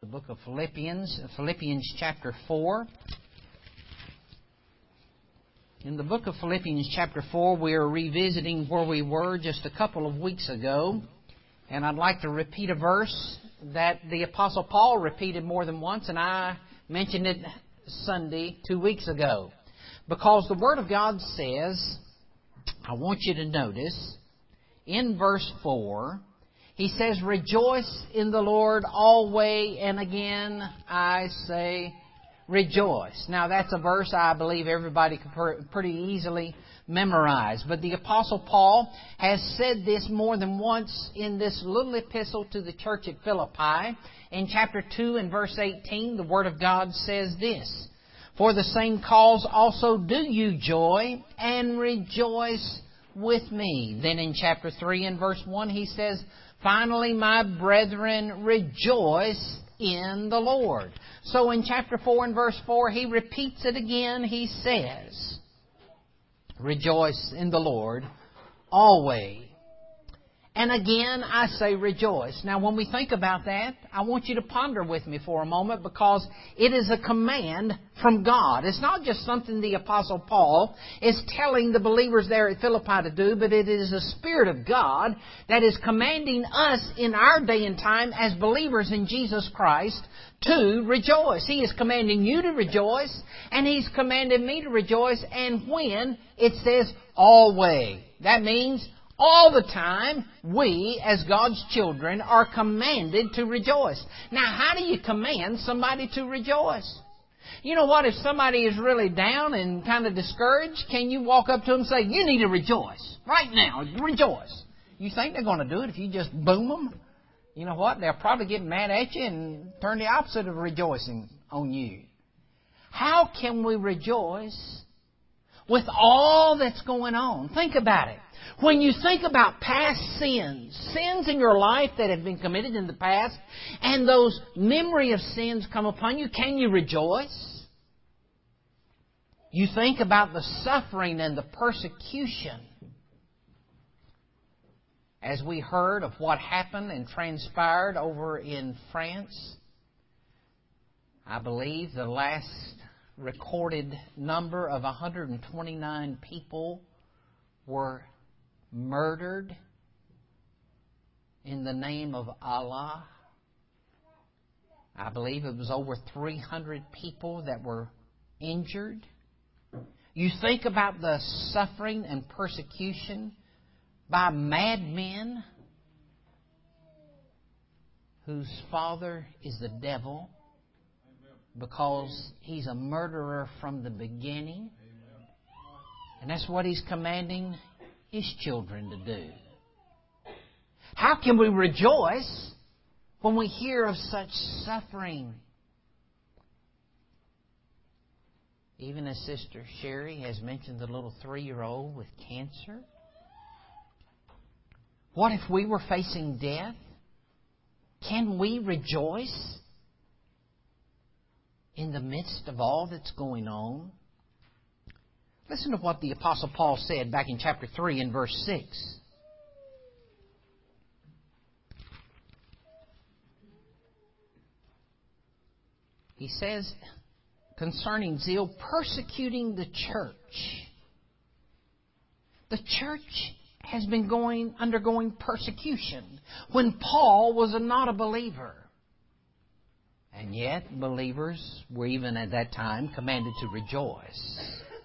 book of Philippians chapter 4. In the book of Philippians chapter 4, we are revisiting where we were just a couple of weeks ago. And I'd like to repeat a verse that the Apostle Paul repeated more than once, and I mentioned it Sunday 2 weeks ago. Because the Word of God says, I want you to notice, in verse 4, he says, "Rejoice in the Lord always, and again I say, rejoice." Now that's a verse I believe everybody could pretty easily memorize. But the Apostle Paul has said this more than once in this little epistle to the church at Philippi. In chapter 2 and verse 18, the Word of God says this, "For the same cause also do you joy and rejoice with me." Then in chapter 3 and verse 1 he says, "Finally, my brethren, rejoice in the Lord." So in chapter 4 and verse 4, he repeats it again. He says, "Rejoice in the Lord always. And again, I say rejoice." Now, when we think about that, I want you to ponder with me for a moment, because it is a command from God. It's not just something the Apostle Paul is telling the believers there at Philippi to do, but it is the Spirit of God that is commanding us in our day and time as believers in Jesus Christ to rejoice. He is commanding you to rejoice, and He's commanded me to rejoice. And when it says always, that means all the time, we, as God's children, are commanded to rejoice. Now, how do you command somebody to rejoice? You know what? If somebody is really down and kind of discouraged, can you walk up to them and say, "You need to rejoice. Right now, rejoice"? You think they're going to do it if you just boom them? You know what? They'll probably get mad at you and turn the opposite of rejoicing on you. How can we rejoice with all that's going on? Think about it. When you think about past sins in your life that have been committed in the past, and those memory of sins come upon you, can you rejoice? You think about the suffering and the persecution. As we heard of what happened and transpired over in France, I believe the last recorded number of 129 people were murdered in the name of Allah. I believe it was over 300 people that were injured. You think about the suffering and persecution by madmen whose father is the devil, because he's a murderer from the beginning. And that's what He's commanding His children to do. How can we rejoice when we hear of such suffering? Even as Sister Sherry has mentioned, the little 3-year-old with cancer. What if we were facing death? Can we rejoice in the midst of all that's going on? Listen to what the Apostle Paul said back in chapter 3 and verse 6. He says, concerning zeal, persecuting the church. The church has been undergoing persecution when Paul was not a believer. And yet, believers were even at that time commanded to rejoice.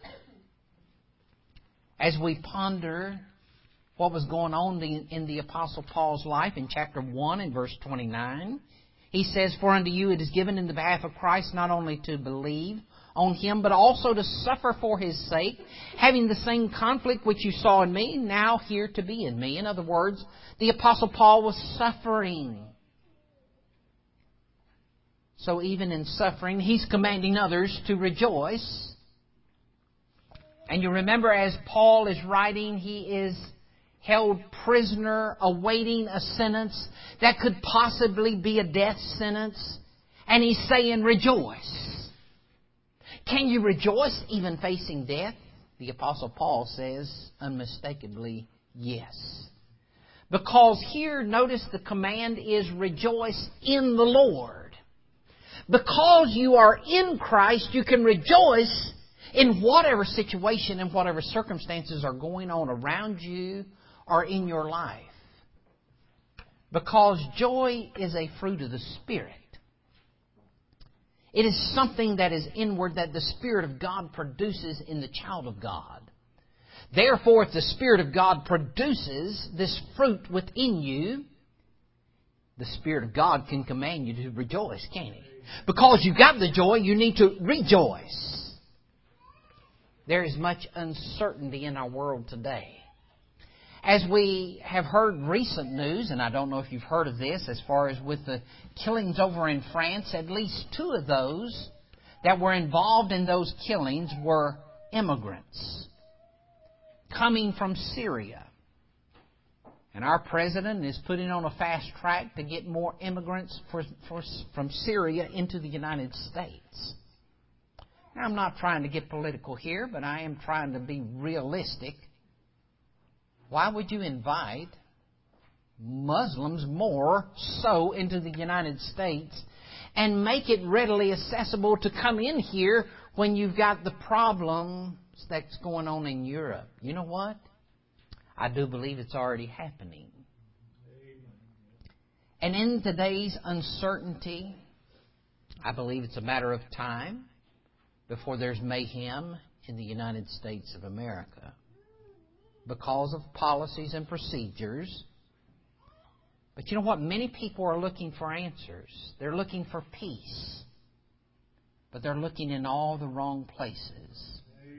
As we ponder what was going on in the Apostle Paul's life in chapter 1 and verse 29, he says, "For unto you it is given in the behalf of Christ not only to believe on Him, but also to suffer for His sake, having the same conflict which you saw in me, now here to be in me." In other words, the Apostle Paul was suffering. So even in suffering, he's commanding others to rejoice. And you remember, as Paul is writing, he is held prisoner awaiting a sentence that could possibly be a death sentence. And he's saying, rejoice. Can you rejoice even facing death? The Apostle Paul says unmistakably yes. Because here, notice the command is rejoice in the Lord. Because you are in Christ, you can rejoice in whatever situation and whatever circumstances are going on around you or in your life. Because joy is a fruit of the Spirit. It is something that is inward that the Spirit of God produces in the child of God. Therefore, if the Spirit of God produces this fruit within you, the Spirit of God can command you to rejoice, can't He? Because you've got the joy, you need to rejoice. There is much uncertainty in our world today. As we have heard recent news, and I don't know if you've heard of this, as far as with the killings over in France, at least 2 of those that were involved in those killings were immigrants coming from Syria. And our president is putting on a fast track to get more immigrants from Syria into the United States. Now, I'm not trying to get political here, but I am trying to be realistic. Why would you invite Muslims more so into the United States and make it readily accessible to come in here when you've got the problems that's going on in Europe? You know what? I do believe it's already happening. And in today's uncertainty, I believe it's a matter of time before there's mayhem in the United States of America because of policies and procedures. But you know what? Many people are looking for answers. They're looking for peace. But they're looking in all the wrong places.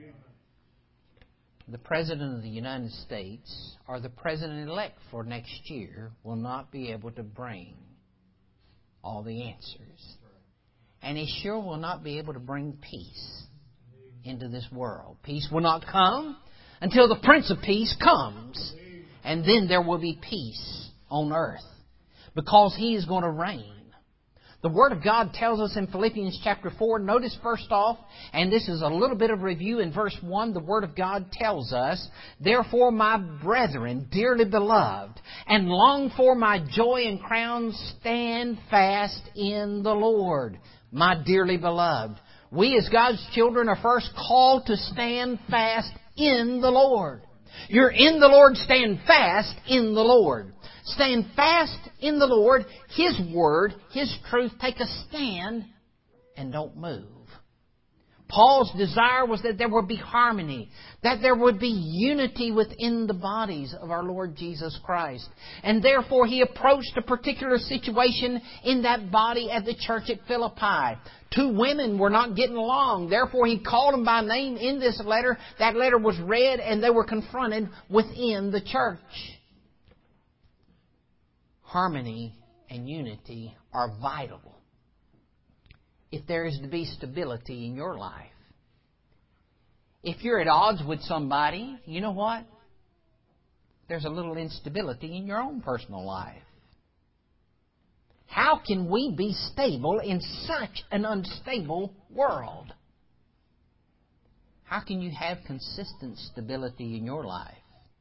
The President of the United States, or the President-elect for next year, will not be able to bring all the answers. And he sure will not be able to bring peace into this world. Peace will not come until the Prince of Peace comes. And then there will be peace on earth. Because He is going to reign. The Word of God tells us in Philippians chapter 4, notice first off, and this is a little bit of review in verse 1, the Word of God tells us, "Therefore, my brethren, dearly beloved, and long for my joy and crown, stand fast in the Lord." My dearly beloved. We as God's children are first called to stand fast in the Lord. You're in the Lord, stand fast in the Lord. Stand fast in the Lord, His Word, His truth. Take a stand and don't move. Paul's desire was that there would be harmony, that there would be unity within the bodies of our Lord Jesus Christ. And therefore he approached a particular situation in that body at the church at Philippi. 2 women were not getting along. Therefore he called them by name in this letter. That letter was read and they were confronted within the church. Harmony and unity are vital if there is to be stability in your life. If you're at odds with somebody, you know what? There's a little instability in your own personal life. How can we be stable in such an unstable world? How can you have consistent stability in your life?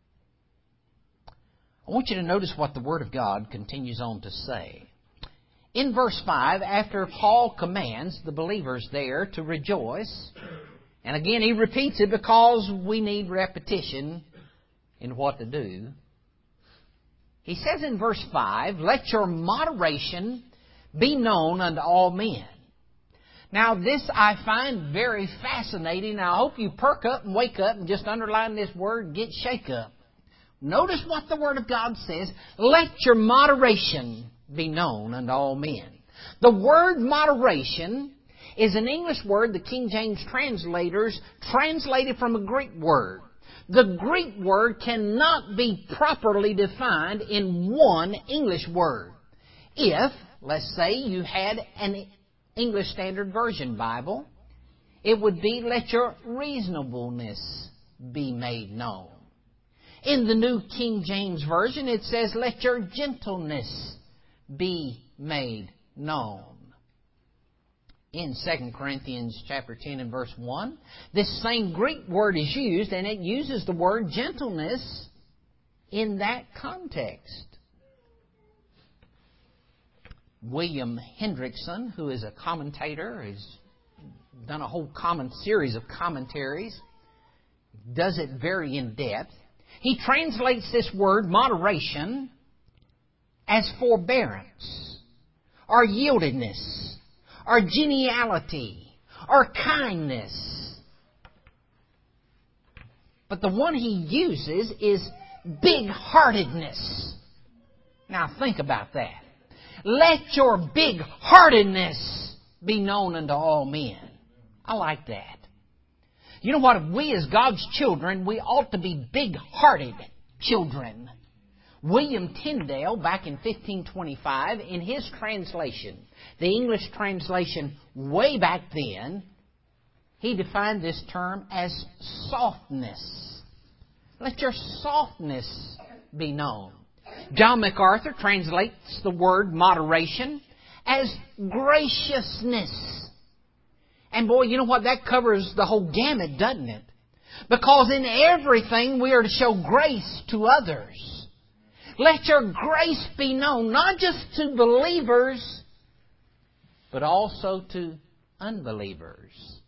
I want you to notice what the Word of God continues on to say. In verse 5, after Paul commands the believers there to rejoice, and again he repeats it because we need repetition in what to do. He says in verse 5, "Let your moderation be known unto all men." Now this I find very fascinating. I hope you perk up and wake up and just underline this word, get shake up. Notice what the Word of God says. Let your moderation be known unto all men. The word moderation is an English word the King James translators translated from a Greek word. The Greek word cannot be properly defined in one English word. If, let's say, you had an English Standard Version Bible, it would be, "Let your reasonableness be made known." In the New King James Version, it says, "Let your gentleness be made known." In 2 Corinthians chapter 10 and verse 1, this same Greek word is used, and it uses the word gentleness in that context. William Hendrickson, who is a commentator, has done a whole series of commentaries, does it very in depth. He translates this word, moderation, as forbearance, or yieldedness, or geniality, or kindness. But the one he uses is big-heartedness. Now think about that. Let your big-heartedness be known unto all men. I like that. You know what? We as God's children, we ought to be big-hearted children. William Tyndale, back in 1525, in his translation, the English translation way back then, he defined this term as softness. Let your softness be known. John MacArthur translates the word moderation as graciousness. And boy, you know what? That covers the whole gamut, doesn't it? Because in everything we are to show grace to others. Let your grace be known, not just to believers, but also to unbelievers.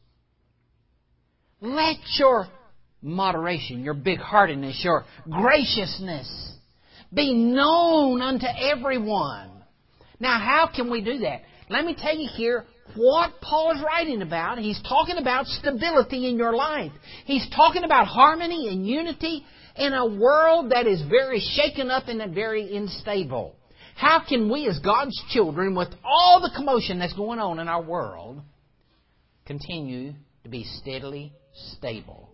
Let your moderation, your big-heartedness, your graciousness be known unto everyone. Now, how can we do that? Let me tell you here what Paul is writing about. He's talking about stability in your life. He's talking about harmony and unity in a world that is very shaken up and very unstable. How can we as God's children, with all the commotion that's going on in our world, continue to be steadily stable?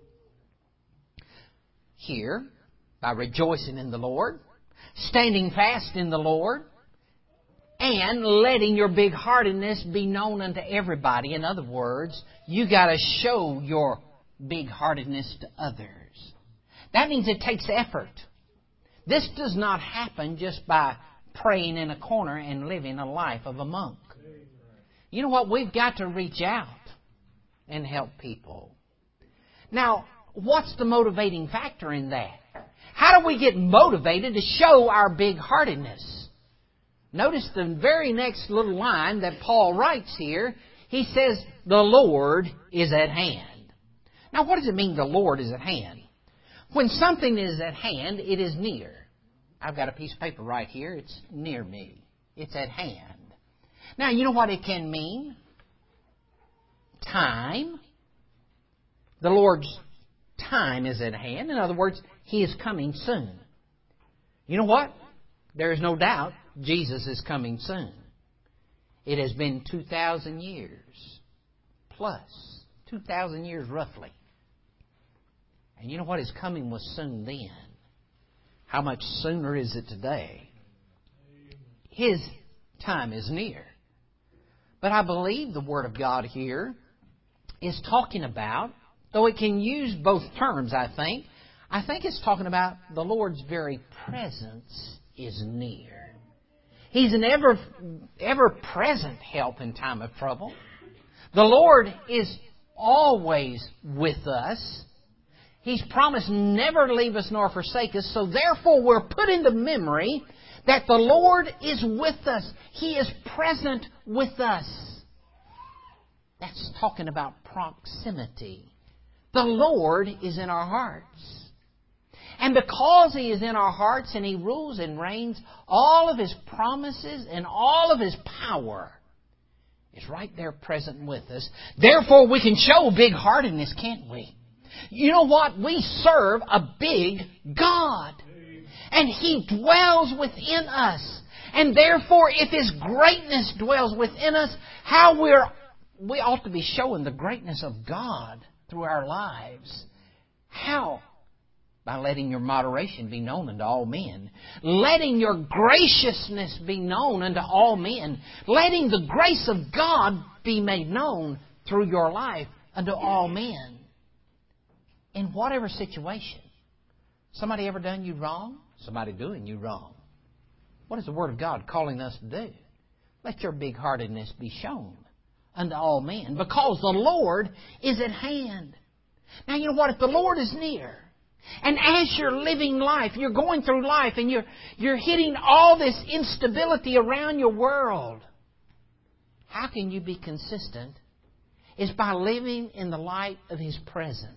Here, by rejoicing in the Lord, standing fast in the Lord, and letting your big-heartedness be known unto everybody. In other words, you got to show your big-heartedness to others. That means it takes effort. This does not happen just by praying in a corner and living a life of a monk. You know what? We've got to reach out and help people. Now, what's the motivating factor in that? How do we get motivated to show our big-heartedness? Notice the very next little line that Paul writes here. He says, the Lord is at hand. Now, what does it mean the Lord is at hand? When something is at hand, it is near. I've got a piece of paper right here. It's near me. It's at hand. Now, you know what it can mean? Time. The Lord's time is at hand. In other words, He is coming soon. You know what? There is no doubt Jesus is coming soon. It has been 2,000 years plus. 2,000 years roughly. And you know what? His coming was soon then. How much sooner is it today? His time is near. But I believe the Word of God here is talking about, though it can use both terms, I think it's talking about the Lord's very presence is near. He's an ever-present help in time of trouble. The Lord is always with us. He's promised never to leave us nor forsake us. So therefore we're put into memory that the Lord is with us. He is present with us. That's talking about proximity. The Lord is in our hearts. And because He is in our hearts and He rules and reigns, all of His promises and all of His power is right there present with us. Therefore, we can show big-heartedness, can't we? You know what? We serve a big God. And He dwells within us. And therefore, if His greatness dwells within us, we ought to be showing the greatness of God through our lives. How? By letting your moderation be known unto all men. Letting your graciousness be known unto all men. Letting the grace of God be made known through your life unto all men. In whatever situation. Somebody ever done you wrong? Somebody doing you wrong. What is the Word of God calling us to do? Let your big-heartedness be shown unto all men. Because the Lord is at hand. Now you know what? If the Lord is near, and as you're living life, you're going through life and you're hitting all this instability around your world, how can you be consistent, is by living in the light of His presence.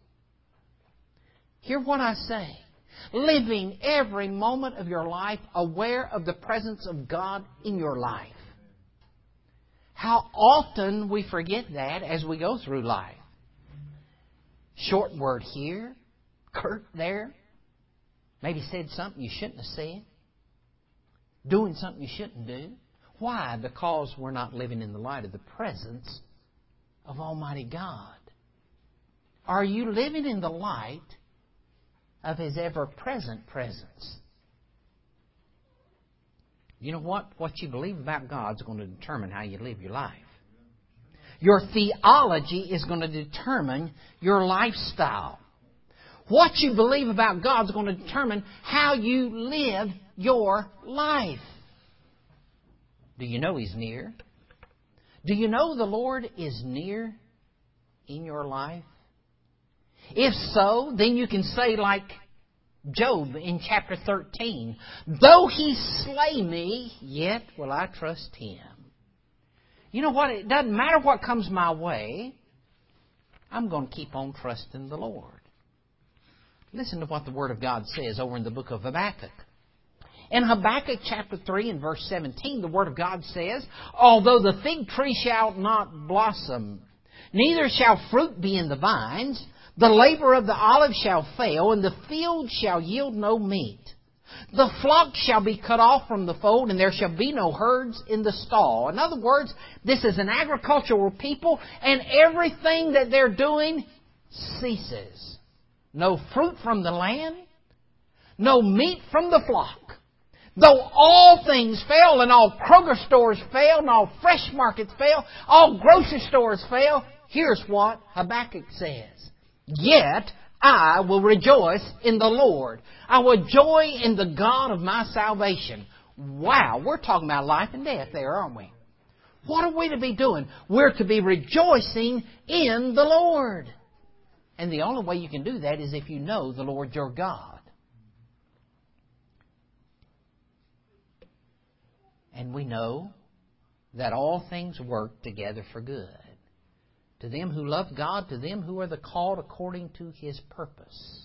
Hear what I say. Living every moment of your life aware of the presence of God in your life. How often we forget that as we go through life. Short word here, curt there. Maybe said something you shouldn't have said. Doing something you shouldn't do. Why? Because we're not living in the light of the presence of Almighty God. Are you living in the light of His ever-present presence? You know what? What you believe about God is going to determine how you live your life. Your theology is going to determine your lifestyle. What you believe about God is going to determine how you live your life. Do you know He's near? Do you know the Lord is near in your life? If so, then you can say like Job in chapter 13, though He slay me, yet will I trust Him. You know what? It doesn't matter what comes my way. I'm going to keep on trusting the Lord. Listen to what the Word of God says over in the book of Habakkuk. In Habakkuk chapter 3 and verse 17, the Word of God says, although the fig tree shall not blossom, neither shall fruit be in the vines, the labor of the olive shall fail, and the field shall yield no meat. The flock shall be cut off from the fold, and there shall be no herds in the stall. In other words, this is an agricultural people, and everything that they're doing ceases. No fruit from the land, no meat from the flock. Though all things fail, and all Kroger stores fail, and all fresh markets fail, all grocery stores fail, here's what Habakkuk says. Yet I will rejoice in the Lord. I will joy in the God of my salvation. Wow, we're talking about life and death there, aren't we? What are we to be doing? We're to be rejoicing in the Lord. And the only way you can do that is if you know the Lord your God. And we know that all things work together for good. To them who love God, to them who are the called according to His purpose.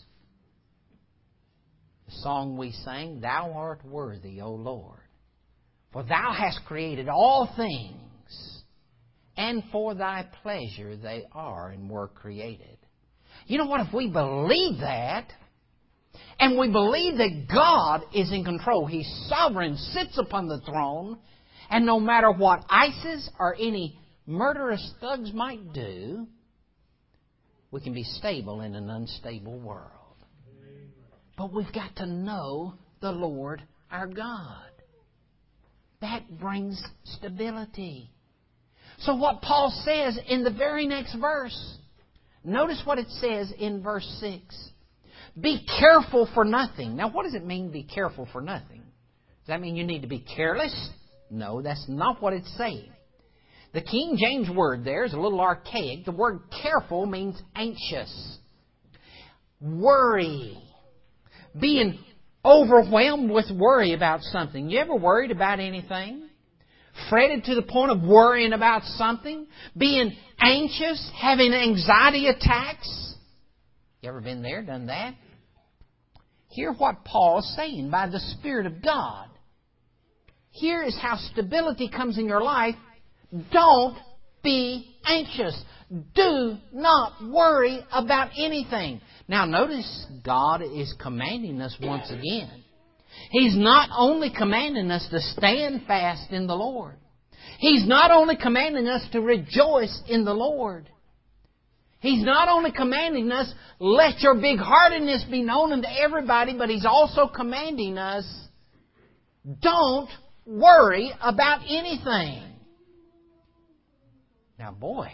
The song we sang, Thou art worthy, O Lord, for Thou hast created all things, and for Thy pleasure they are and were created. You know what? If we believe that, and we believe that God is in control, He's sovereign, sits upon the throne, and no matter what ISIS or any murderous thugs might do, we can be stable in an unstable world. But we've got to know the Lord our God. That brings stability. So what Paul says in the very next verse, notice what it says in verse 6. Be careful for nothing. Now what does it mean, be careful for nothing? Does that mean you need to be careless? No, that's not what it's saying. The King James word there is a little archaic. The word careful means anxious. Worry. Being overwhelmed with worry about something. You ever worried about anything? Fretted to the point of worrying about something? Being anxious? Having anxiety attacks? You ever been there, done that? Hear what Paul is saying by the Spirit of God. Here is how stability comes in your life. Don't be anxious. Do not worry about anything. Now notice, God is commanding us once again. He's not only commanding us to stand fast in the Lord. He's not only commanding us to rejoice in the Lord. He's not only commanding us, let your big-heartedness be known unto everybody, but He's also commanding us, don't worry about anything. Now, boy,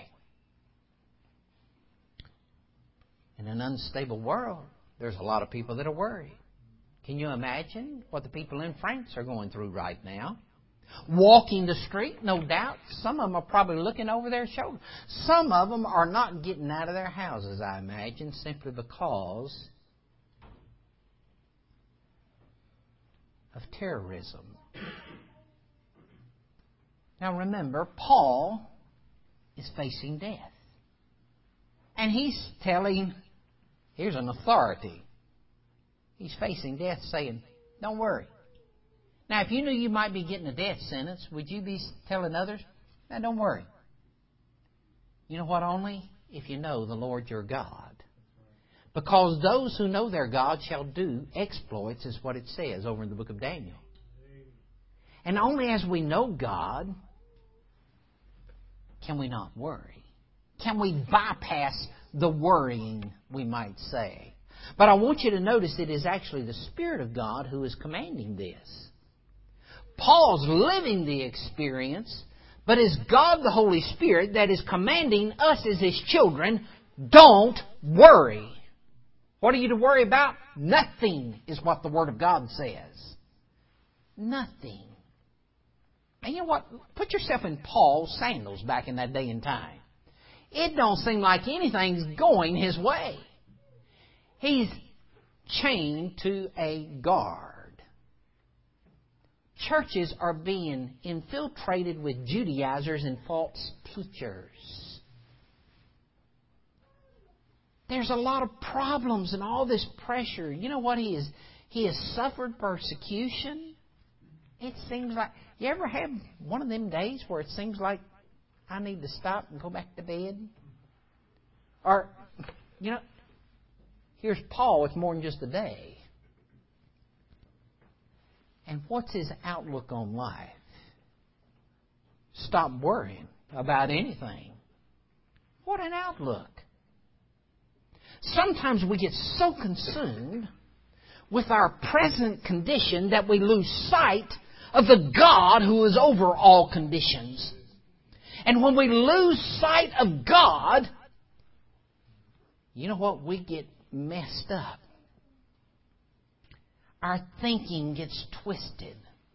in an unstable world, there's a lot of people that are worried. Can you imagine what the people in France are going through right now? Walking the street, no doubt. Some of them are probably looking over their shoulder. Some of them are not getting out of their houses, I imagine, simply because of terrorism. Now remember, Paul is facing death. And he's telling, here's an authority. He's facing death saying, don't worry. Now if you knew you might be getting a death sentence, would you be telling others, now don't worry? You know what only? If you know the Lord your God. Because those who know their God shall do exploits, is what it says over in the book of Daniel. And only as we know God can we not worry. Can we bypass the worrying, we might say. But I want you to notice it is actually the Spirit of God who is commanding this. Paul's living the experience, but it's God the Holy Spirit that is commanding us as His children, don't worry. What are you to worry about? Nothing is what the Word of God says. Nothing. And you know what? Put yourself in Paul's sandals back in that day and time. It don't seem like anything's going his way. He's chained to a guard. Churches are being infiltrated with Judaizers and false teachers. There's a lot of problems and all this pressure. You know what he is? He has suffered persecution. It seems like... You ever have one of them days where it seems like I need to stop and go back to bed? Or, you know, here's Paul. It's more than just a day. And what's his outlook on life? Stop worrying about anything. What an outlook. Sometimes we get so consumed with our present condition that we lose sight of the God who is over all conditions. And when we lose sight of God, you know what? We get messed up. Our thinking gets twisted.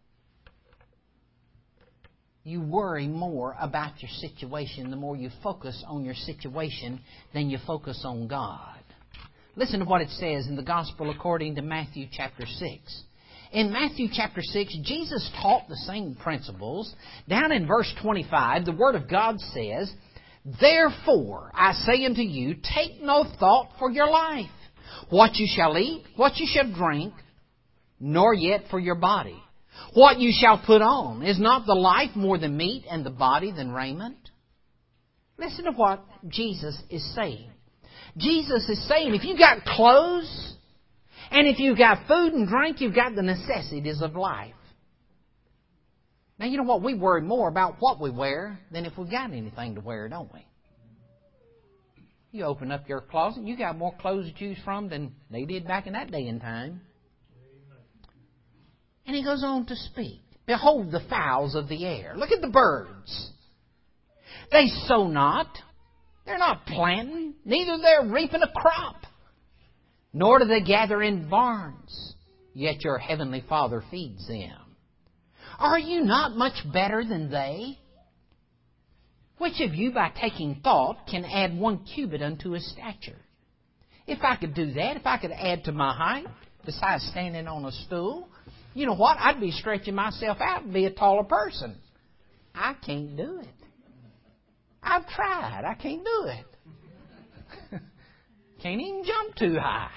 You worry more about your situation the more you focus on your situation than you focus on God. Listen to what it says in the Gospel according to Matthew chapter 6. In Matthew chapter 6, Jesus taught the same principles. Down in verse 25, the Word of God says, Therefore, I say unto you, take no thought for your life, what you shall eat, what you shall drink, nor yet for your body. What you shall put on. Is not the life more than meat, and the body than raiment? Listen to what Jesus is saying. Jesus is saying, if you've got clothes, and if you've got food and drink, you've got the necessities of life. Now, you know what? We worry more about what we wear than if we've got anything to wear, don't we? You open up your closet, you got more clothes to choose from than they did back in that day and time. And he goes on to speak. Behold the fowls of the air. Look at the birds. They sow not. They're not planting. Neither they're reaping a crop. Nor do they gather in barns, yet your heavenly Father feeds them. Are you not much better than they? Which of you, by taking thought, can add 1 cubit unto his stature? If I could do that, if I could add to my height, besides standing on a stool, you know what? I'd be stretching myself out and be a taller person. I can't do it. I've tried. I can't do it. Can't even jump too high.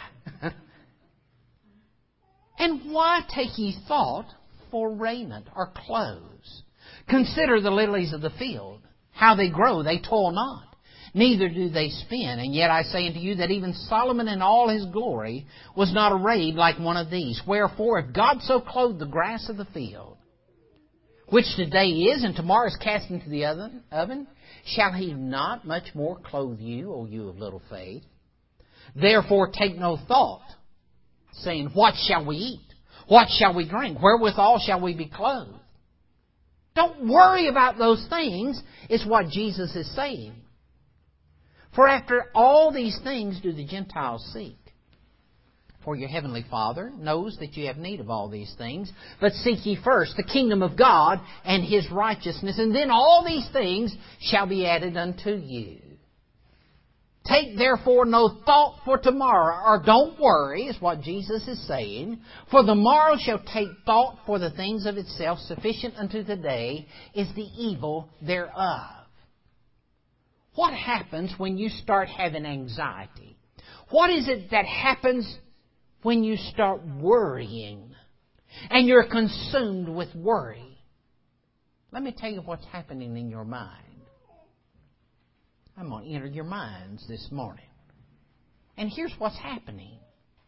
And why take ye thought for raiment or clothes? Consider the lilies of the field, how they grow, they toil not, neither do they spin. And yet I say unto you that even Solomon in all his glory was not arrayed like one of these. Wherefore, if God so clothed the grass of the field, which today is and tomorrow is cast into the oven, shall He not much more clothe you, O you of little faith? Therefore take no thought, saying, What shall we eat? What shall we drink? Wherewithal shall we be clothed? Don't worry about those things, is what Jesus is saying. For after all these things do the Gentiles seek. For your heavenly Father knows that you have need of all these things. But seek ye first the kingdom of God and His righteousness, and then all these things shall be added unto you. Take therefore no thought for tomorrow, or don't worry, is what Jesus is saying. For the morrow shall take thought for the things of itself. Sufficient unto the day is the evil thereof. What happens when you start having anxiety? What is it that happens when you start worrying and you're consumed with worry? Let me tell you what's happening in your mind. I'm going to enter your minds this morning. And here's what's happening.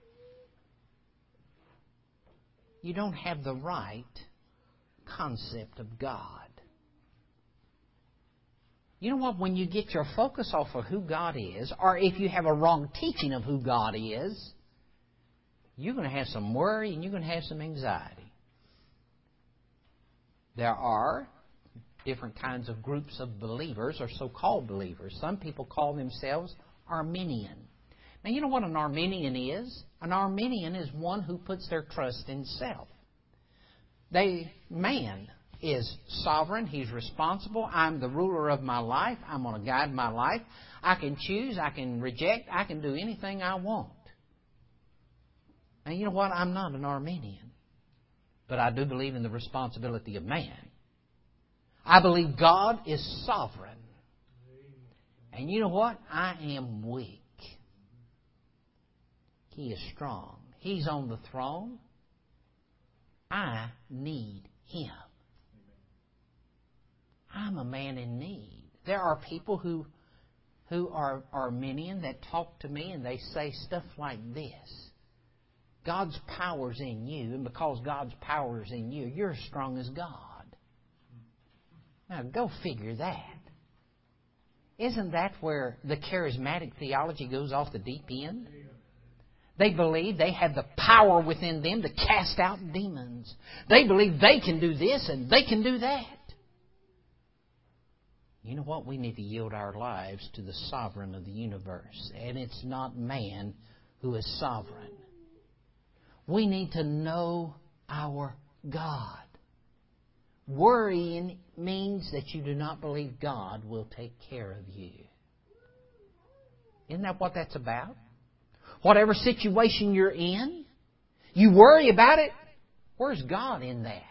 You don't have the right concept of God. You know what? When you get your focus off of who God is, or if you have a wrong teaching of who God is, you're going to have some worry and you're going to have some anxiety. There are different kinds of groups of believers, or so-called believers. Some people call themselves Arminian. Now, you know what an Arminian is? An Arminian is one who puts their trust in self. Man is sovereign. He's responsible. I'm the ruler of my life. I'm going to guide my life. I can choose. I can reject. I can do anything I want. And you know what? I'm not an Arminian. But I do believe in the responsibility of man. I believe God is sovereign. And you know what? I am weak. He is strong. He's on the throne. I need Him. I'm a man in need. There are people who are Arminian that talk to me and they say stuff like this. God's power's in you, and because God's power's in you, you're as strong as God. Now, go figure that. Isn't that where the charismatic theology goes off the deep end? They believe they have the power within them to cast out demons. They believe they can do this and they can do that. You know what? We need to yield our lives to the sovereign of the universe. And it's not man who is sovereign. We need to know our God. Worrying means that you do not believe God will take care of you. Isn't that what that's about? Whatever situation you're in, you worry about it. Where's God in that?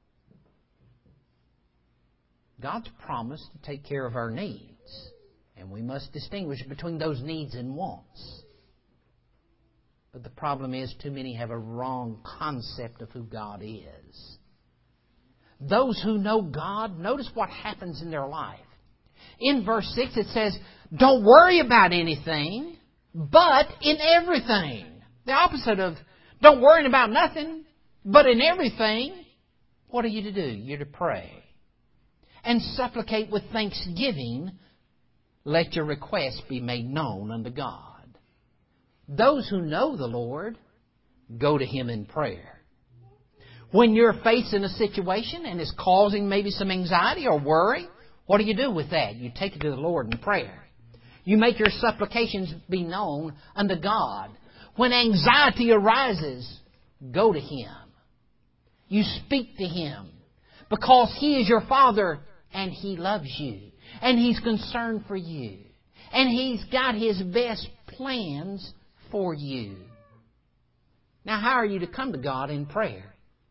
God's promised to take care of our needs. And we must distinguish between those needs and wants. But the problem is too many have a wrong concept of who God is. Those who know God, notice what happens in their life. In verse 6 it says, don't worry about anything, but in everything. The opposite of don't worry about nothing, but in everything. What are you to do? You're to pray. And supplicate with thanksgiving, let your requests be made known unto God. Those who know the Lord, go to Him in prayer. When you're facing a situation and it's causing maybe some anxiety or worry, what do you do with that? You take it to the Lord in prayer. You make your supplications be known unto God. When anxiety arises, go to Him. You speak to Him because He is your Father and He loves you. And He's concerned for you. And He's got His best plans for you. Now, how are you to come to God in prayer?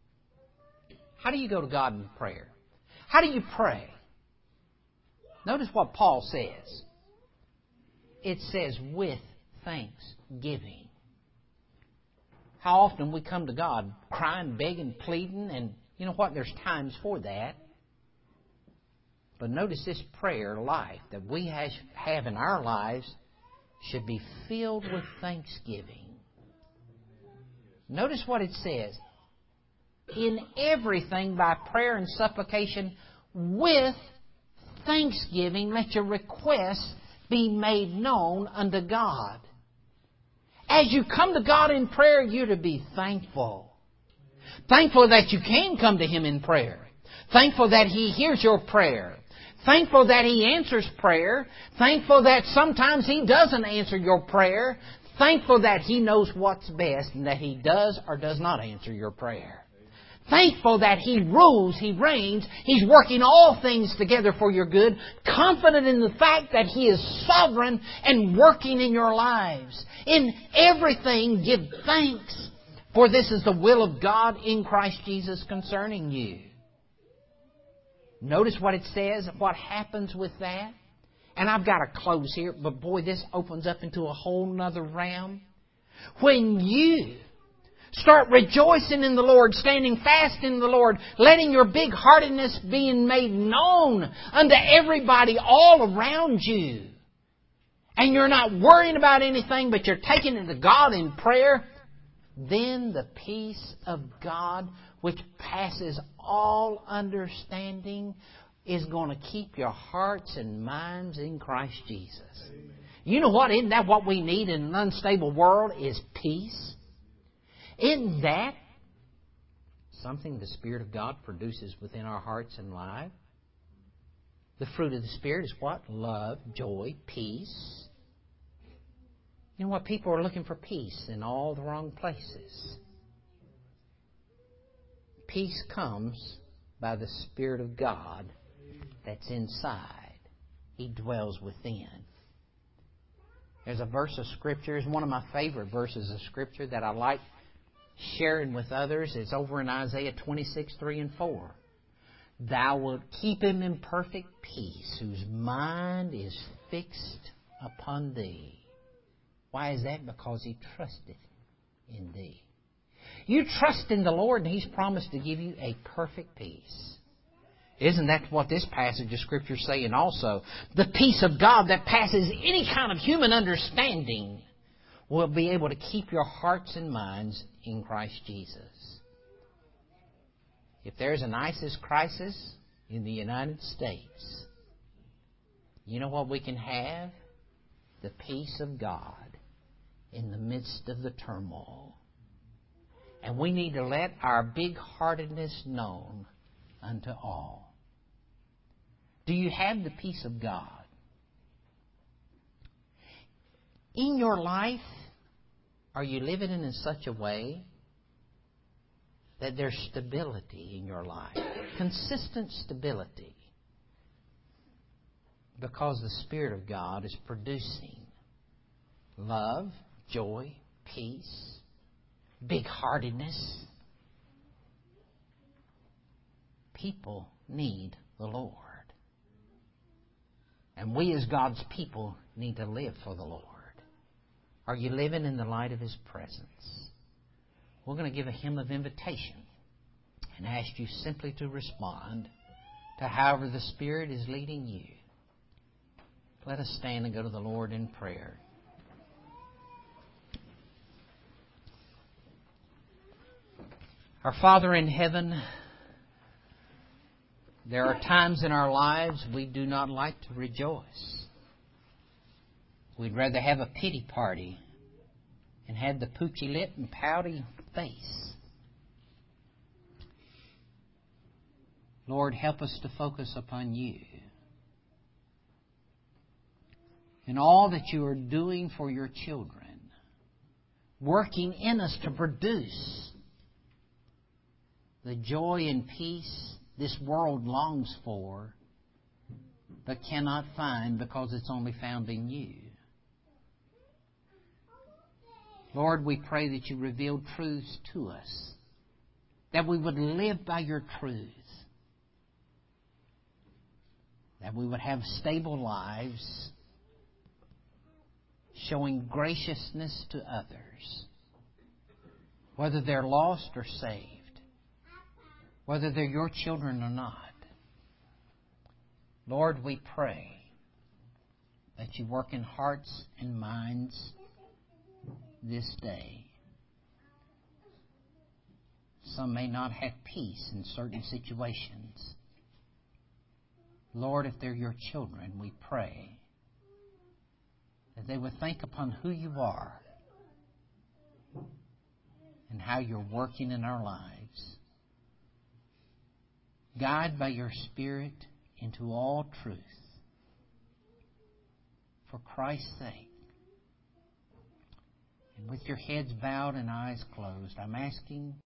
How do you go to God in prayer? How do you pray? Notice what Paul says. It says, with thanksgiving. How often we come to God crying, begging, pleading, and you know what? There's times for that. But notice this prayer life that we have in our lives should be filled with thanksgiving. Notice what it says. In everything by prayer and supplication with thanksgiving, let your requests be made known unto God. As you come to God in prayer, you're to be thankful. Thankful that you can come to Him in prayer. Thankful that He hears your prayer. Thankful that He answers prayer. Thankful that sometimes He doesn't answer your prayer. Thankful that He knows what's best and that He does or does not answer your prayer. Thankful that He rules, He reigns, He's working all things together for your good. Confident in the fact that He is sovereign and working in your lives. In everything, give thanks, for this is the will of God in Christ Jesus concerning you. Notice what it says, what happens with that. And I've got to close here, but boy, this opens up into a whole nother realm. When you start rejoicing in the Lord, standing fast in the Lord, letting your big-heartedness being made known unto everybody all around you, and you're not worrying about anything, but you're taking it to God in prayer, then the peace of God, which passes all understanding, is going to keep your hearts and minds in Christ Jesus. Amen. You know what? Isn't that what we need in an unstable world? Is peace. Isn't that something the Spirit of God produces within our hearts and lives? The fruit of the Spirit is what? Love, joy, peace. You know what? People are looking for peace in all the wrong places. Peace comes by the Spirit of God that's inside. He dwells within. There's a verse of Scripture. It's one of my favorite verses of Scripture that I like sharing with others. It's over in Isaiah 26, 3 and 4. Thou wilt keep him in perfect peace, whose mind is fixed upon thee. Why is that? Because he trusted in thee. You trust in the Lord, and He's promised to give you a perfect peace. Isn't that what this passage of Scripture is saying also? The peace of God that passes any kind of human understanding will be able to keep your hearts and minds in Christ Jesus. If there's an ISIS crisis in the United States, you know what we can have? The peace of God in the midst of the turmoil. And we need to let our big-heartedness known unto all. Do you have the peace of God? In your life, are you living in such a way that there's stability in your life? Consistent stability. Because the Spirit of God is producing love, joy, peace, big-heartedness. People need the Lord. And we as God's people need to live for the Lord. Are you living in the light of His presence? We're going to give a hymn of invitation and ask you simply to respond to however the Spirit is leading you. Let us stand and go to the Lord in prayer. Our Father in heaven, there are times in our lives we do not like to rejoice. We'd rather have a pity party and have the poochy lip and pouty face. Lord, help us to focus upon You and all that You are doing for Your children, working in us to produce the joy and peace this world longs for, but cannot find because it's only found in You. Lord, we pray that You reveal truths to us, that we would live by Your truth, that we would have stable lives, showing graciousness to others, whether they're lost or saved, whether they're Your children or not. Lord, we pray that You work in hearts and minds this day. Some may not have peace in certain situations. Lord, if they're Your children, we pray that they would think upon who You are and how You're working in our lives. Guide by Your Spirit into all truth. For Christ's sake. And with your heads bowed and eyes closed, I'm asking